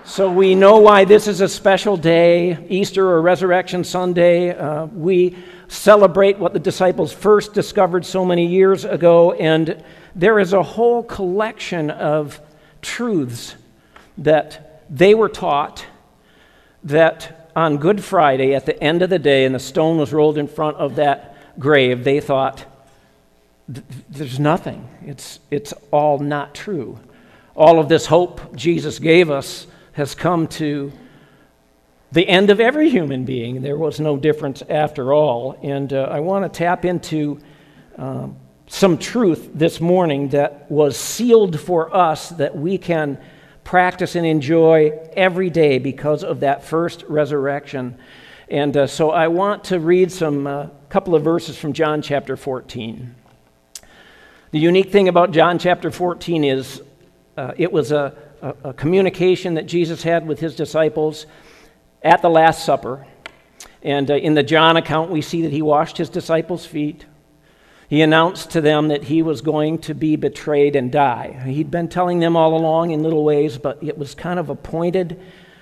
So we know why this is a special day, Easter or Resurrection Sunday. We celebrate what the disciples first discovered so many years ago, and there is a whole collection of truths that they were taught that on Good Friday, at the end of the day, and the stone was rolled in front of that grave, they thought, there's nothing. It's all not true. All of this hope Jesus gave us has come to the end of every human being. There was no difference after all. And I want to tap into some truth this morning that was sealed for us that we can practice and enjoy every day because of that first resurrection. And so I want to read some couple of verses from John chapter 14. The unique thing about John chapter 14 is it was a communication that Jesus had with his disciples at the Last Supper. And in the John account, we see that he washed his disciples' feet. He announced to them that he was going to be betrayed and die. He'd been telling them all along in little ways, but it was kind of a pointed,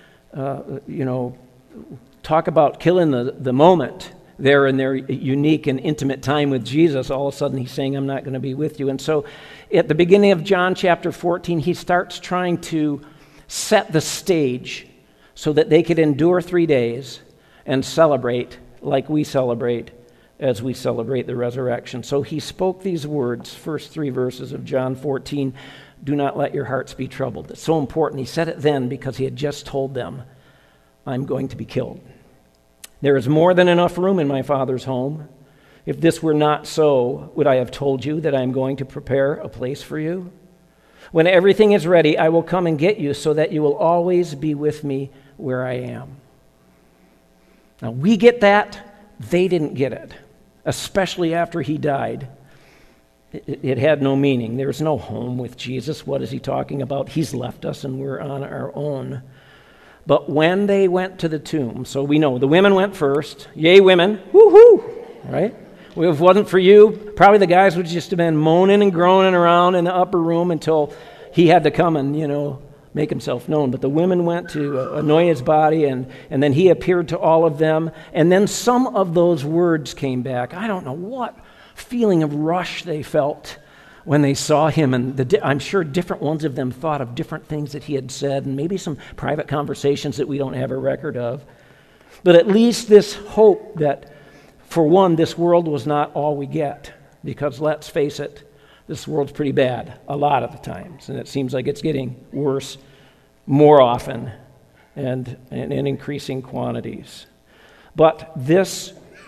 talk about killing the moment there in their unique and intimate time with Jesus. All of a sudden, he's saying, I'm not going to be with you. And so at the beginning of John chapter 14, he starts trying to set the stage so that they could endure 3 days and celebrate like we celebrate as we celebrate the resurrection. So he spoke these words, first 3 verses of John 14, do not let your hearts be troubled. It's so important. He said it then because he had just told them, I'm going to be killed. There is more than enough room in my Father's home. If this were not so, would I have told you that I am going to prepare a place for you? When everything is ready, I will come and get you so that you will always be with me where I am. Now, we get that. They didn't get it, especially after he died. It had no meaning. There's no home with Jesus. What is he talking about? He's left us and we're on our own. But when they went to the tomb, so we know the women went first. Yay, women. Woo-hoo! Right? If it wasn't for you, probably the guys would just have been moaning and groaning around in the upper room until he had to come and, make himself known. But the women went to anoint his body, and then he appeared to all of them. And then some of those words came back. I don't know what feeling of rush they felt when they saw him, and I'm sure different ones of them thought of different things that he had said, and maybe some private conversations that we don't have a record of. But at least this hope that, for one, this world was not all we get, because let's face it, this world's pretty bad a lot of the times, and it seems like it's getting worse more often and in increasing quantities. But this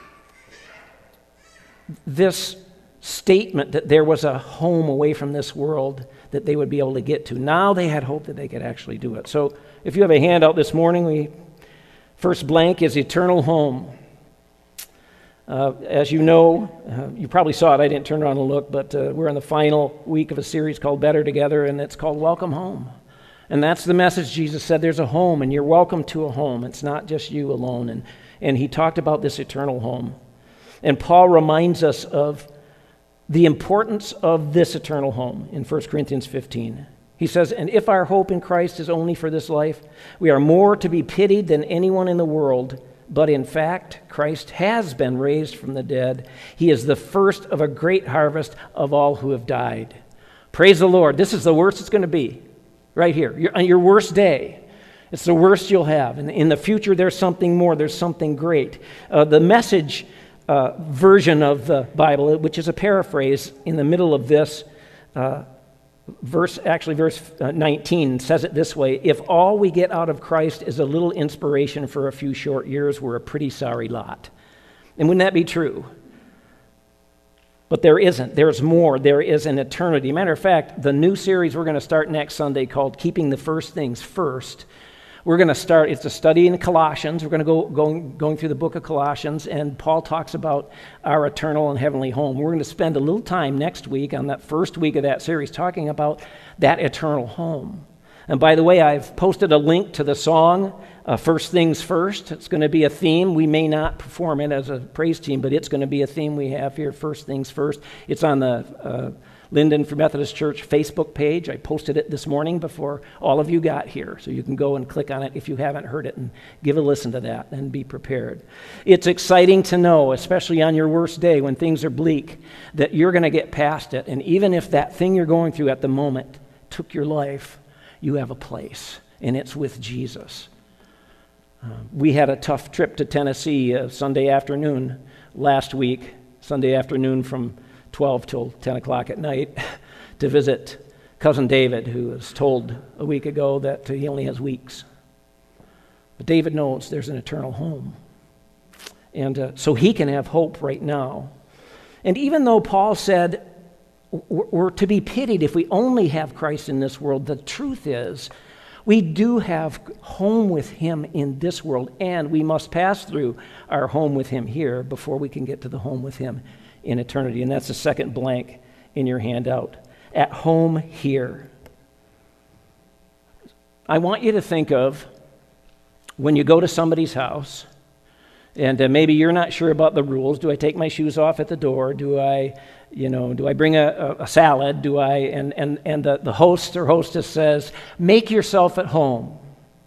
statement that there was a home away from this world that they would be able to get to. Now they had hope that they could actually do it. So if you have a handout this morning, first blank is eternal home. As you know, you probably saw it. I didn't turn around and look, but we're in the final week of a series called Better Together, and it's called Welcome Home. And that's the message. Jesus said there's a home, and you're welcome to a home. It's not just you alone. And he talked about this eternal home. And Paul reminds us of the importance of this eternal home in 1 Corinthians 15. He says, and if our hope in Christ is only for this life, we are more to be pitied than anyone in the world. But in fact, Christ has been raised from the dead. He is the first of a great harvest of all who have died. Praise the Lord. This is the worst it's going to be right here. On your worst day. It's the worst you'll have. And in the future, there's something more. There's something great. The Message version of the Bible, which is a paraphrase in the middle of this verse 19 says it this way: if all we get out of Christ is a little inspiration for a few short years, we're a pretty sorry lot. And wouldn't that be true? But there isn't. There's more. There is an eternity. Matter of fact, the new series we're going to start next Sunday called Keeping the First Things First, we're going to start, it's a study in Colossians. We're going to going through the book of Colossians, and Paul talks about our eternal and heavenly home. We're going to spend a little time next week on that first week of that series talking about that eternal home. And by the way, I've posted a link to the song, First Things First. It's going to be a theme. We may not perform it as a praise team, but it's going to be a theme we have here, First Things First. It's on the Linden Free Methodist Church Facebook page. I posted it this morning before all of you got here, so you can go and click on it if you haven't heard it and give a listen to that and be prepared. It's exciting to know, especially on your worst day when things are bleak, that you're going to get past it. And even if that thing you're going through at the moment took your life, you have a place, and it's with Jesus. We had a tough trip to Tennessee Sunday afternoon last week, Sunday afternoon from 12 till 10 o'clock at night, to visit Cousin David, who was told a week ago that he only has weeks. But David knows there's an eternal home. And so he can have hope right now. And even though Paul said we're to be pitied if we only have Christ in this world, the truth is we do have home with him in this world, and we must pass through our home with him here before we can get to the home with him in eternity. And that's the second blank in your handout. At home here. I want you to think of when you go to somebody's house, and maybe you're not sure about the rules. Do I take my shoes off at the door? Do I bring a salad? And the host or hostess says, make yourself at home.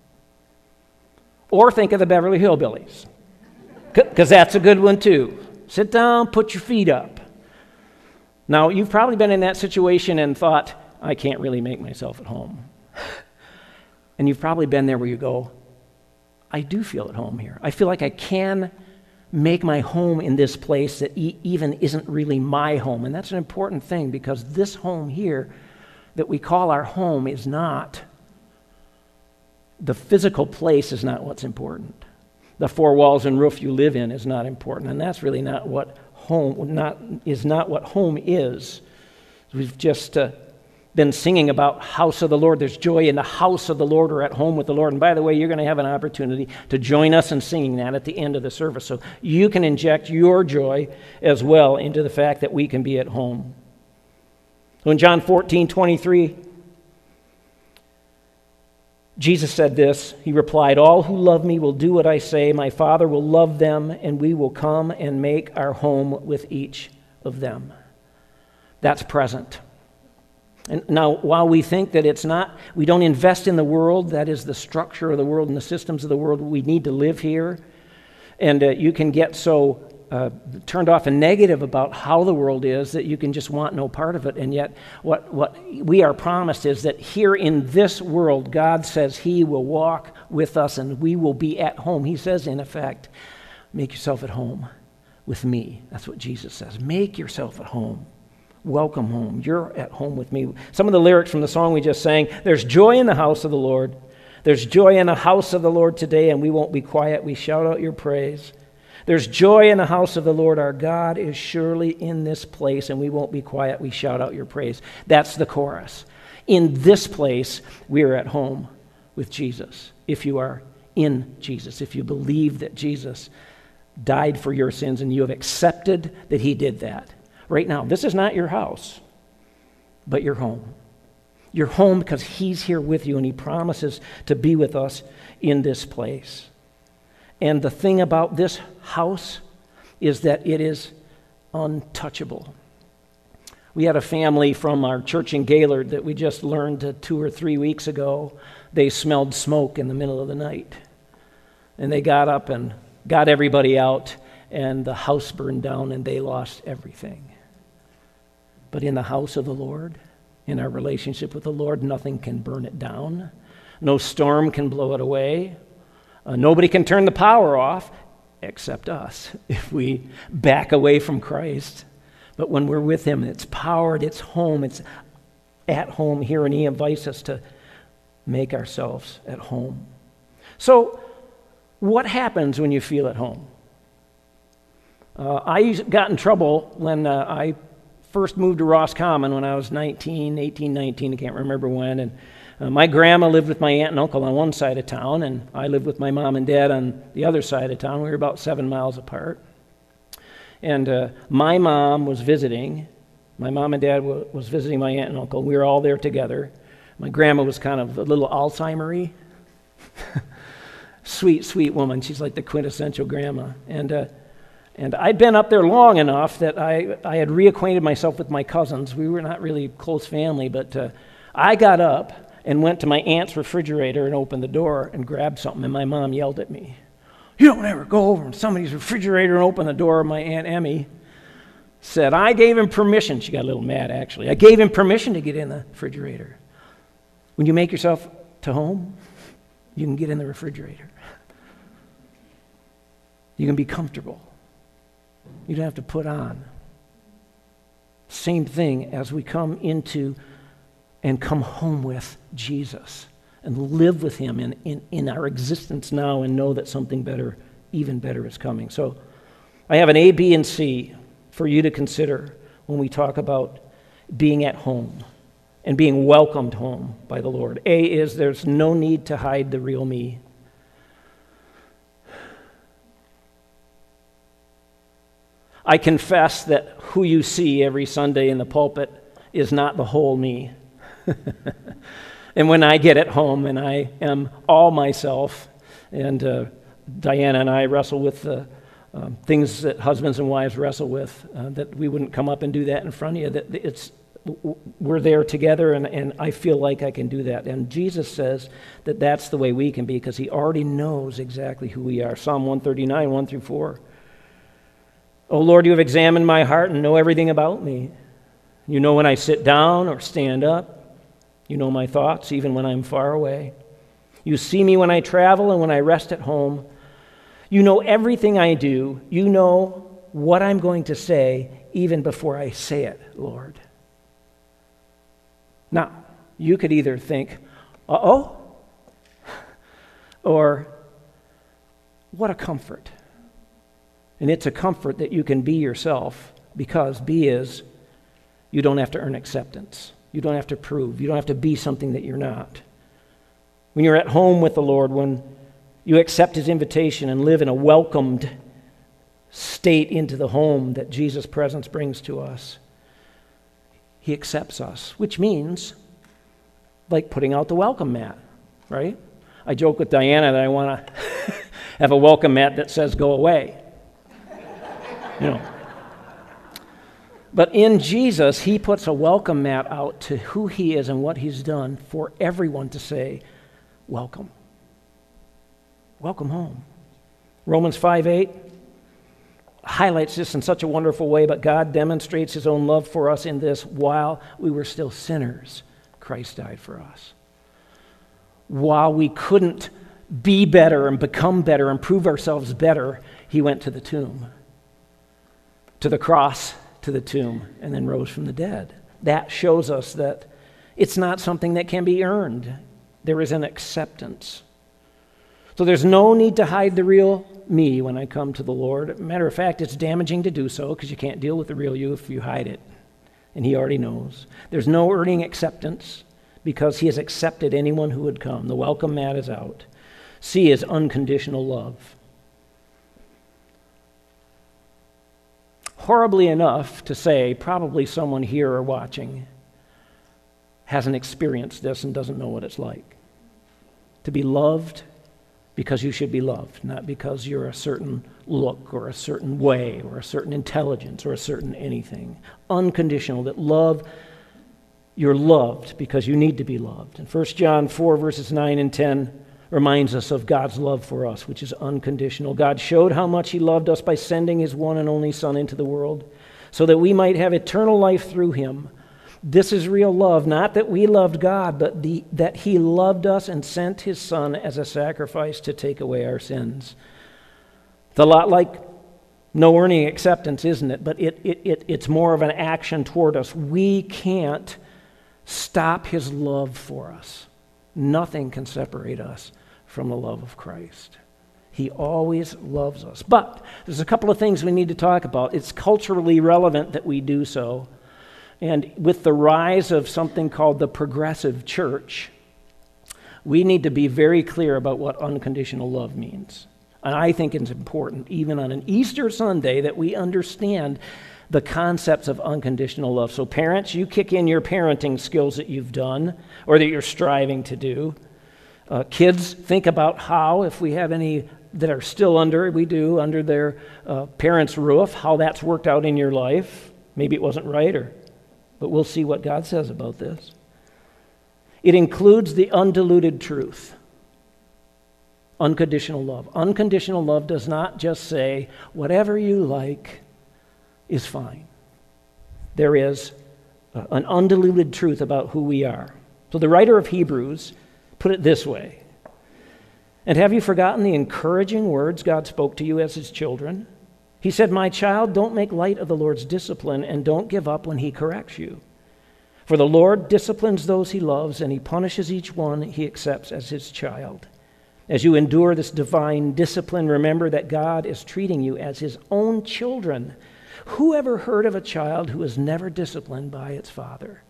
Or think of the Beverly Hillbillies, because that's a good one too. Sit down, put your feet up. Now, you've probably been in that situation and thought, I can't really make myself at home. And you've probably been there where you go, I do feel at home here. I feel like I can make my home in this place that even isn't really my home. And that's an important thing, because this home here that we call our home is not, the physical place is not what's important. The four walls and roof you live in is not important, and that's really not what home is. We've just been singing about house of the Lord. There's joy in the house of the Lord, or at home with the Lord. And by the way, you're going to have an opportunity to join us in singing that at the end of the service, so you can inject your joy as well into the fact that we can be at home. So in John 14:23, Jesus said this. He replied, all who love me will do what I say. My Father will love them, and we will come and make our home with each of them. That's present. And now, while we think that it's not, we don't invest in the world, that is the structure of the world and the systems of the world, we need to live here. And you can get so turned off and negative about how the world is that you can just want no part of it. And yet what we are promised is that here in this world, God says he will walk with us and we will be at home. He says, in effect, make yourself at home with me. That's what Jesus says. Make yourself at home. Welcome home. You're at home with me. Some of the lyrics from the song we just sang, there's joy in the house of the Lord. There's joy in the house of the Lord today, and we won't be quiet. We shout out your praise. There's joy in the house of the Lord. Our God is surely in this place, and we won't be quiet. We shout out your praise. That's the chorus. In this place, we are at home with Jesus. If you are in Jesus, if you believe that Jesus died for your sins and you have accepted that he did that. Right now, this is not your house, but your home. Your home because he's here with you, and he promises to be with us in this place. And the thing about this house is that it is untouchable. We had a family from our church in Gaylord that we just learned 2 or 3 weeks ago. They smelled smoke in the middle of the night. And they got up and got everybody out, and the house burned down, and they lost everything. But in the house of the Lord, in our relationship with the Lord, nothing can burn it down. No storm can blow it away. Nobody can turn the power off except us if we back away from Christ. But when we're with him, it's powered, it's home, it's at home here, and he invites us to make ourselves at home. So, what happens when you feel at home? I got in trouble when I first moved to Roscommon when I was 18, 19, I can't remember when, and my grandma lived with my aunt and uncle on one side of town, and I lived with my mom and dad on the other side of town. We were about 7 miles apart. And my mom was visiting. My mom and dad was visiting my aunt and uncle. We were all there together. My grandma was kind of a little Alzheimer-y. Sweet, sweet woman. She's like the quintessential grandma. And And I'd been up there long enough that I had reacquainted myself with my cousins. We were not really close family, but I got up and went to my aunt's refrigerator and opened the door and grabbed something, and my mom yelled at me. "You don't ever go over in somebody's refrigerator and open the door." My Aunt Emmy said, "I gave him permission." She got a little mad, actually. "I gave him permission to get in the refrigerator." When you make yourself to home, you can get in the refrigerator. You can be comfortable. You don't have to put on. Same thing as we come into and come home with Jesus and live with him in our existence now and know that something better, even better, is coming. So I have an A, B, and C for you to consider when we talk about being at home and being welcomed home by the Lord. A is there's no need to hide the real me. I confess that who you see every Sunday in the pulpit is not the whole me. And when I get at home and I am all myself, and Diana and I wrestle with the things that husbands and wives wrestle with, that we wouldn't come up and do that in front of you, that we're there together, and I feel like I can do that. And Jesus says that that's the way we can be, because he already knows exactly who we are. Psalm 139, 1 through 4. "O Lord, you have examined my heart and know everything about me. You know when I sit down or stand up. You know my thoughts, even when I'm far away. You see me when I travel and when I rest at home. You know everything I do. You know what I'm going to say even before I say it, Lord." Now, you could either think, uh-oh, or what a comfort. And it's a comfort that you can be yourself, because B is you don't have to earn acceptance. You don't have to prove. You don't have to be something that you're not. When you're at home with the Lord, when you accept his invitation and live in a welcomed state into the home that Jesus' presence brings to us, he accepts us, which means like putting out the welcome mat, right? I joke with Diana that I want to have a welcome mat that says "go away." You know. But in Jesus, he puts a welcome mat out to who he is and what he's done for everyone to say, welcome. Welcome home. Romans 5:8 highlights this in such a wonderful way, but God demonstrates his own love for us in this: while we were still sinners, Christ died for us. While we couldn't be better and become better and prove ourselves better, he went to the tomb. To the cross, to the tomb, and then rose from the dead. That shows us that it's not something that can be earned. There is an acceptance. So there's no need to hide the real me when I come to the Lord. Matter of fact, it's damaging to do so, because you can't deal with the real you if you hide it. And he already knows. There's no earning acceptance, because he has accepted anyone who would come. The welcome mat is out. C is unconditional love. Horribly enough to say, probably someone here or watching hasn't experienced this and doesn't know what it's like. To be loved because you should be loved, not because you're a certain look or a certain way or a certain intelligence or a certain anything. Unconditional, that love, you're loved because you need to be loved. And 1 John 4, verses 9 and 10 reminds us of God's love for us, which is unconditional. God showed how much he loved us by sending his one and only Son into the world so that we might have eternal life through him. This is real love, not that we loved God, but that he loved us and sent his Son as a sacrifice to take away our sins. It's a lot like no earning acceptance, isn't it? But it's more of an action toward us. We can't stop his love for us. Nothing can separate us from the love of Christ. He always loves us. But there's a couple of things we need to talk about. It's culturally relevant that we do so. And with the rise of something called the progressive church, we need to be very clear about what unconditional love means. And I think it's important, even on an Easter Sunday, that we understand the concepts of unconditional love. So parents, you kick in your parenting skills that you've done or that you're striving to do. Kids, think about how, if we have any that are still under their parents' roof, how that's worked out in your life. Maybe it wasn't right, but we'll see what God says about this. It includes the undiluted truth. Unconditional love. Unconditional love does not just say, whatever you like is fine. There is an undiluted truth about who we are. So the writer of Hebrews put it this way: and have you forgotten the encouraging words God spoke to you as his children? He said, my child, don't make light of the Lord's discipline and don't give up when he corrects you. For the Lord disciplines those he loves, and he punishes each one he accepts as his child. As you endure this divine discipline, remember that God is treating you as his own children. Who ever heard of a child who was never disciplined by its father?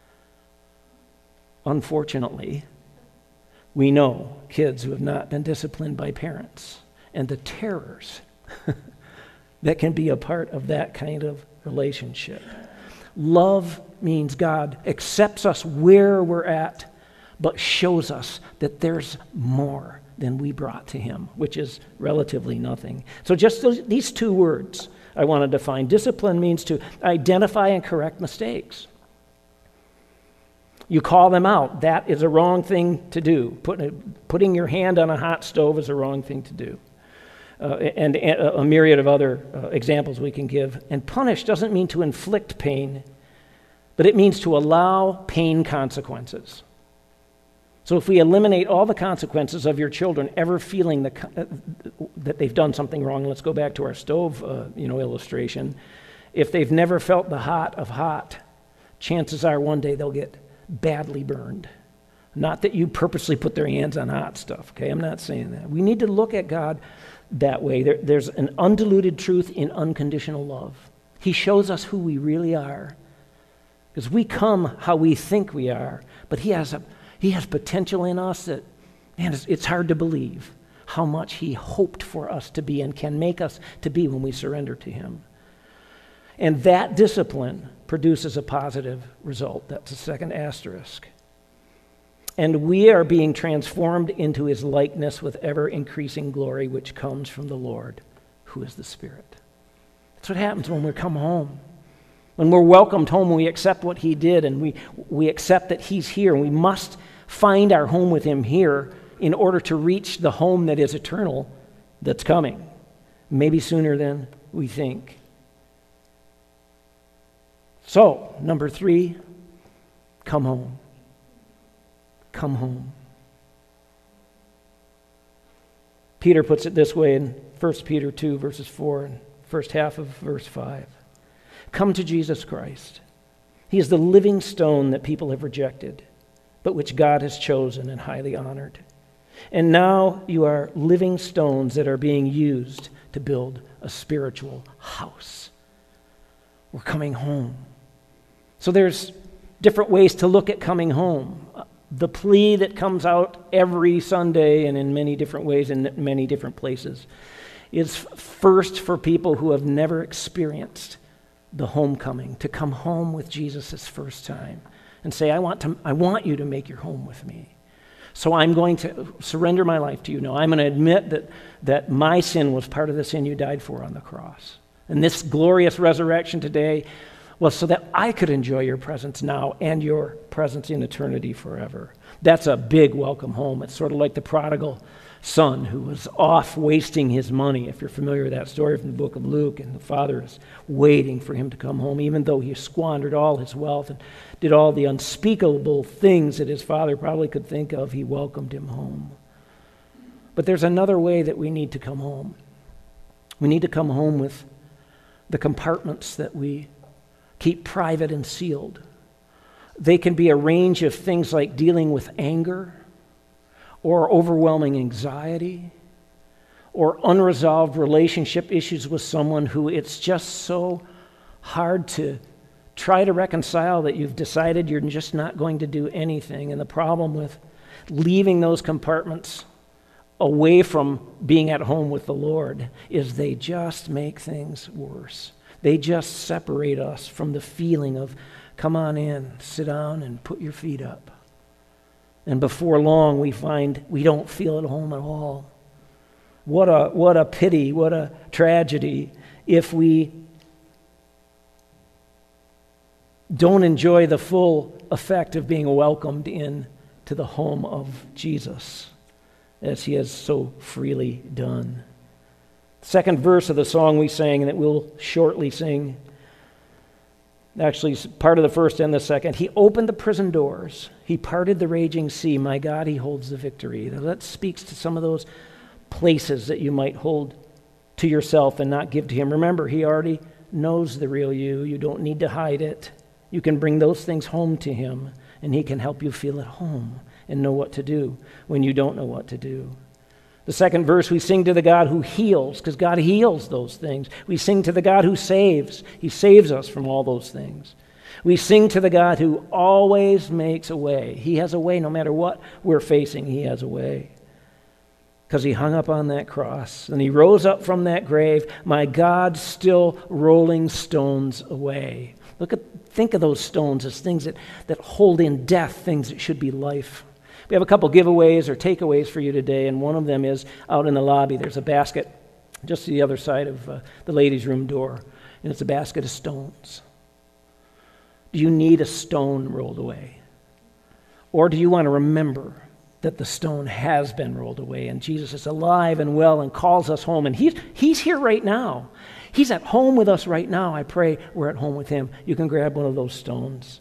Unfortunately, we know kids who have not been disciplined by parents and the terrors that can be a part of that kind of relationship. Love means God accepts us where we're at, but shows us that there's more than we brought to him, which is relatively nothing. So just these two words I want to define. Discipline means to identify and correct mistakes. You call them out. That is a wrong thing to do. Putting your hand on a hot stove is a wrong thing to do. And a myriad of other examples we can give. And punish doesn't mean to inflict pain, but it means to allow pain consequences. So if we eliminate all the consequences of your children ever feeling that they've done something wrong, let's go back to our stove illustration. If they've never felt the hot of hot, chances are one day they'll get badly burned. Not that you purposely put their hands on hot stuff, okay? I'm not saying that. We need to look at God that way. There's an undiluted truth in unconditional love. He shows us who we really are. Because we come how we think we are, but he has potential in us that, man, it's hard to believe how much he hoped for us to be and can make us to be when we surrender to him. And that discipline produces a positive result. That's the second asterisk. And we are being transformed into his likeness with ever-increasing glory, which comes from the Lord, who is the Spirit. That's what happens when we come home. When we're welcomed home, we accept what he did, and we accept that he's here. And we must find our home with him here in order to reach the home that is eternal, that's coming, maybe sooner than we think. So, number 3, come home. Come home. Peter puts it this way in 1 Peter 2, verses 4 and first half of verse 5. Come to Jesus Christ. He is the living stone that people have rejected, but which God has chosen and highly honored. And now you are living stones that are being used to build a spiritual house. We're coming home. So there's different ways to look at coming home. The plea that comes out every Sunday and in many different ways in many different places is first for people who have never experienced the homecoming, to come home with Jesus this first time and say, I want you to make your home with me. So I'm going to surrender my life to you. No, I'm going to admit that my sin was part of the sin you died for on the cross. And this glorious resurrection today was so that I could enjoy your presence now and your presence in eternity forever. That's a big welcome home. It's sort of like the prodigal son who was off wasting his money. If you're familiar with that story from the book of Luke, and the father is waiting for him to come home, even though he squandered all his wealth and did all the unspeakable things that his father probably could think of, he welcomed him home. But there's another way that we need to come home. We need to come home with the compartments that we keep private and sealed. They can be a range of things like dealing with anger, or overwhelming anxiety, or unresolved relationship issues with someone who it's just so hard to try to reconcile that you've decided you're just not going to do anything. And the problem with leaving those compartments away from being at home with the Lord is they just make things worse. They just separate us from the feeling of, come on in, sit down, and put your feet up. And before long, we find we don't feel at home at all. What a pity, what a tragedy if we don't enjoy the full effect of being welcomed in to the home of Jesus, as he has so freely done. Second verse of the song we sang, and that we'll shortly sing, actually part of the first and the second. He opened the prison doors. He parted the raging sea. My God, he holds the victory. Now that speaks to some of those places that you might hold to yourself and not give to him. Remember, he already knows the real you. You don't need to hide it. You can bring those things home to him, and he can help you feel at home and know what to do when you don't know what to do. The second verse, we sing to the God who heals, because God heals those things. We sing to the God who saves. He saves us from all those things. We sing to the God who always makes a way. He has a way no matter what we're facing. He has a way. Because he hung up on that cross and he rose up from that grave. My God, still rolling stones away. Think of those stones as things that hold in death, things that should be life. We have a couple giveaways or takeaways for you today, and one of them is out in the lobby. There's a basket just to the other side of the ladies' room door, and it's a basket of stones. Do you need a stone rolled away? Or do you want to remember that the stone has been rolled away, and Jesus is alive and well and calls us home, and he's here right now. He's at home with us right now. I pray we're at home with him. You can grab one of those stones.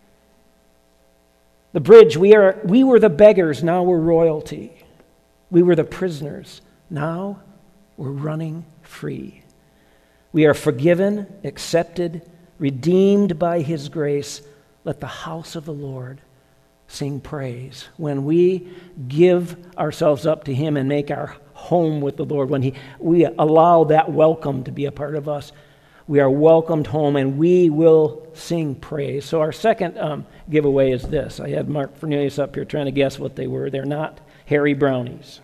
The bridge, we were the beggars, now we're royalty. We were the prisoners, now we're running free. We are forgiven, accepted, redeemed by his grace. Let the house of the Lord sing praise. When we give ourselves up to him and make our home with the Lord, when we allow that welcome to be a part of us, we are welcomed home, and we will sing praise. So our second giveaway is this. I had Mark Cornelius up here trying to guess what they were. They're not Harry brownies.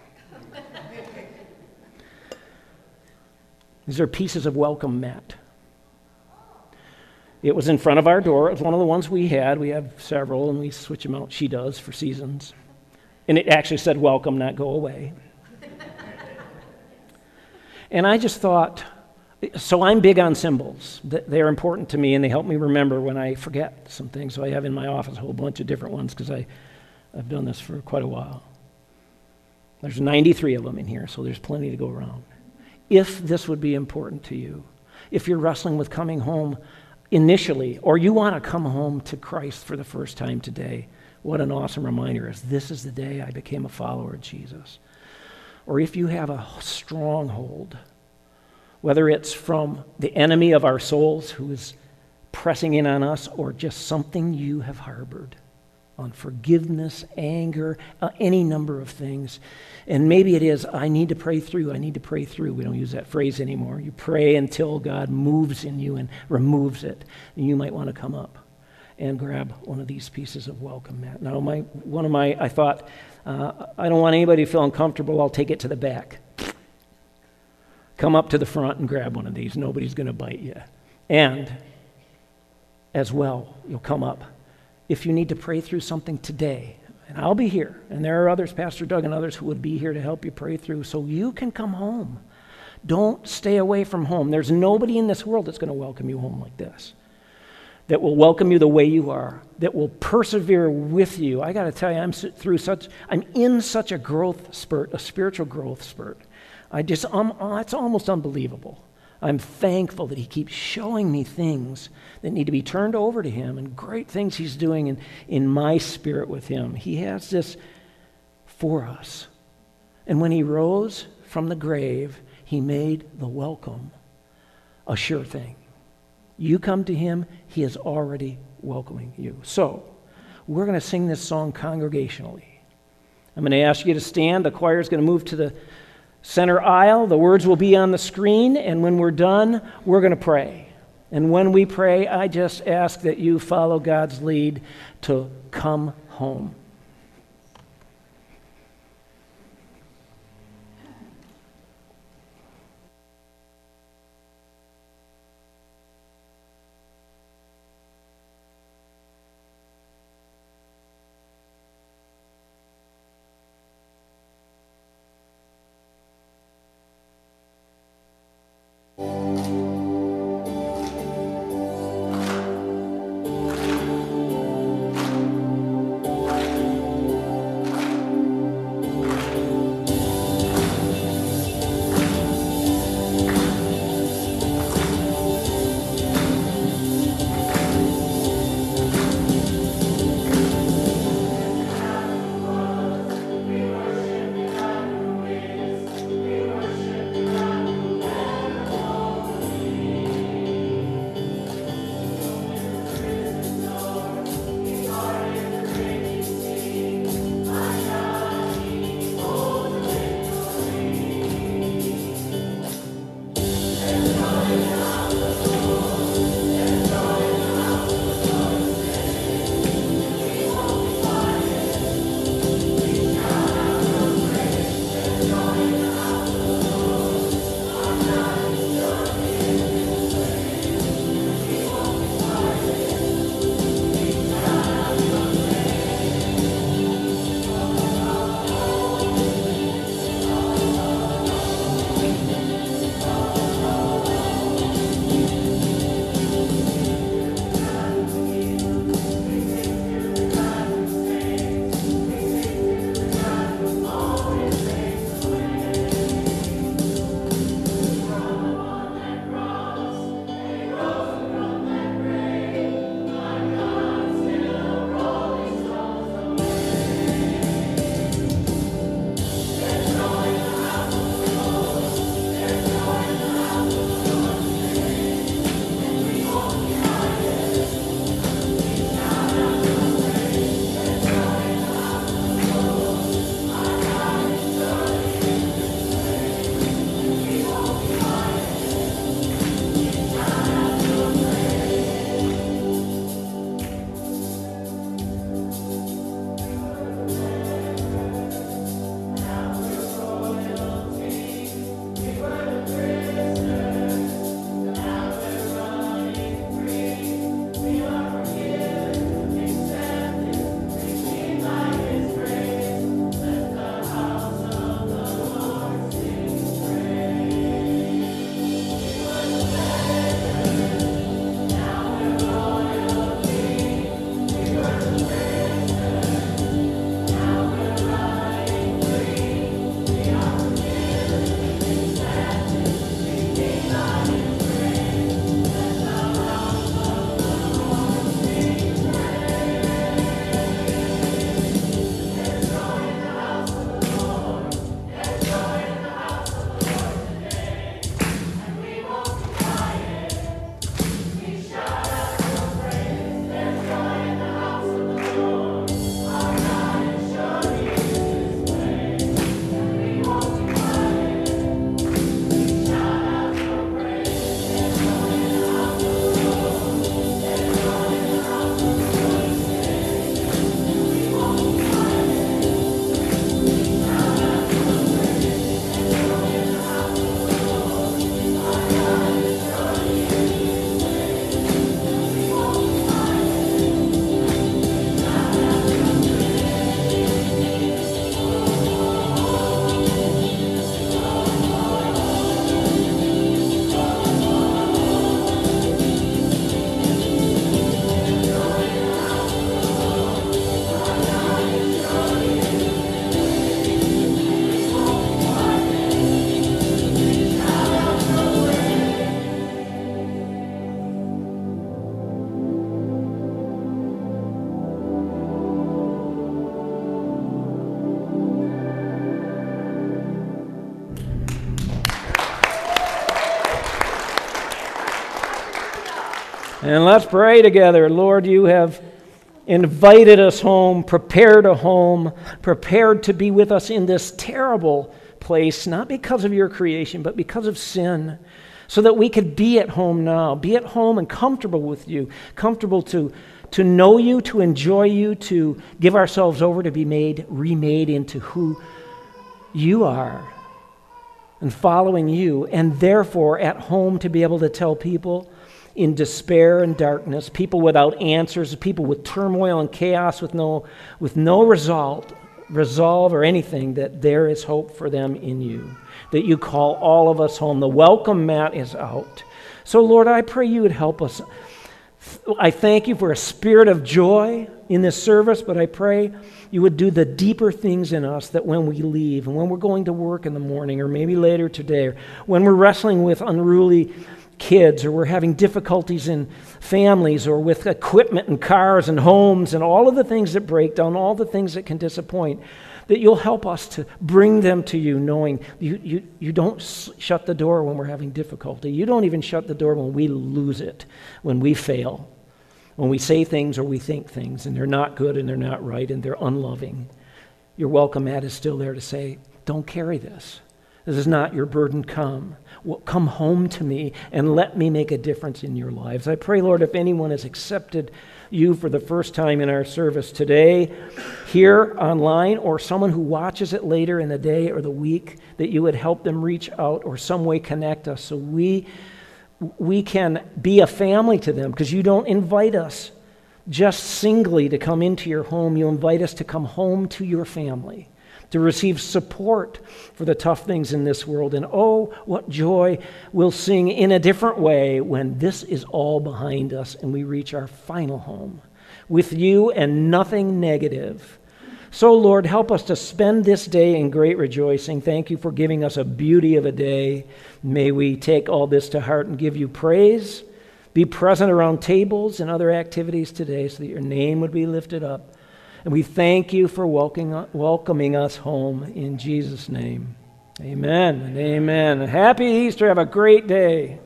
These are pieces of welcome mat. It was in front of our door. It was one of the ones we had. We have several, and we switch them out. She does for seasons. And it actually said welcome, not go away. And I just thought, so I'm big on symbols. They're important to me, and they help me remember when I forget some things. So I have in my office a whole bunch of different ones because I've done this for quite a while. There's 93 of them in here, so there's plenty to go around. If this would be important to you, if you're wrestling with coming home initially, or you want to come home to Christ for the first time today, what an awesome reminder is this is the day I became a follower of Jesus. Or if you have a stronghold, whether it's from the enemy of our souls who is pressing in on us, or just something you have harbored, unforgiveness, anger, any number of things. And maybe it is, I need to pray through. We don't use that phrase anymore. You pray until God moves in you and removes it. And you might want to come up and grab one of these pieces of welcome mat. Now, I thought, I don't want anybody to feel uncomfortable. I'll take it to the back. Come up to the front and grab one of these. Nobody's going to bite you. And as well, you'll come up if you need to pray through something today. And I'll be here. And there are others, Pastor Doug and others, who would be here to help you pray through so you can come home. Don't stay away from home. There's nobody in this world that's going to welcome you home like this, that will welcome you the way you are, that will persevere with you. I got to tell you, I'm in such a growth spurt, a spiritual growth spurt. It's almost unbelievable. I'm thankful that he keeps showing me things that need to be turned over to him and great things he's doing in my spirit with him. He has this for us. And when he rose from the grave, he made the welcome a sure thing. You come to him, he is already welcoming you. So, we're going to sing this song congregationally. I'm going to ask you to stand. The choir is going to move to the center aisle. The words will be on the screen, and when we're done, we're going to pray. And when we pray, I just ask that you follow God's lead to come home. And let's pray together. Lord, you have invited us home, prepared a home, prepared to be with us in this terrible place, not because of your creation, but because of sin, so that we could be at home now, be at home and comfortable with you, comfortable to know you, to enjoy you, to give ourselves over to be remade into who you are, and following you, and therefore at home to be able to tell people in despair and darkness, people without answers, people with turmoil and chaos, with no resolve or anything, that there is hope for them in you, that you call all of us home. The welcome mat is out. So Lord, I pray you would help us. I thank you for a spirit of joy in this service, but I pray you would do the deeper things in us, that when we leave and when we're going to work in the morning, or maybe later today, or when we're wrestling with unruly kids, or we're having difficulties in families, or with equipment and cars and homes and all of the things that break down, all the things that can disappoint, that you'll help us to bring them to you, knowing you don't shut the door when we're having difficulty. You don't even shut the door when we lose it, when we fail, when we say things or we think things and they're not good and they're not right and they're unloving. Your welcome mat is still there to say, don't carry this. This is not your burden. Come home to me and let me make a difference in your lives. I pray, Lord, if anyone has accepted you for the first time in our service today, here online, or someone who watches it later in the day or the week, that you would help them reach out or some way connect us so we can be a family to them, because you don't invite us just singly to come into your home. You invite us to come home to your family, to receive support for the tough things in this world. And oh, what joy we'll sing in a different way when this is all behind us and we reach our final home with you and nothing negative. So, Lord, help us to spend this day in great rejoicing. Thank you for giving us a beauty of a day. May we take all this to heart and give you praise. Be present around tables and other activities today so that your name would be lifted up. And we thank you for welcoming us home in Jesus' name. Amen and amen. Happy Easter. Have a great day.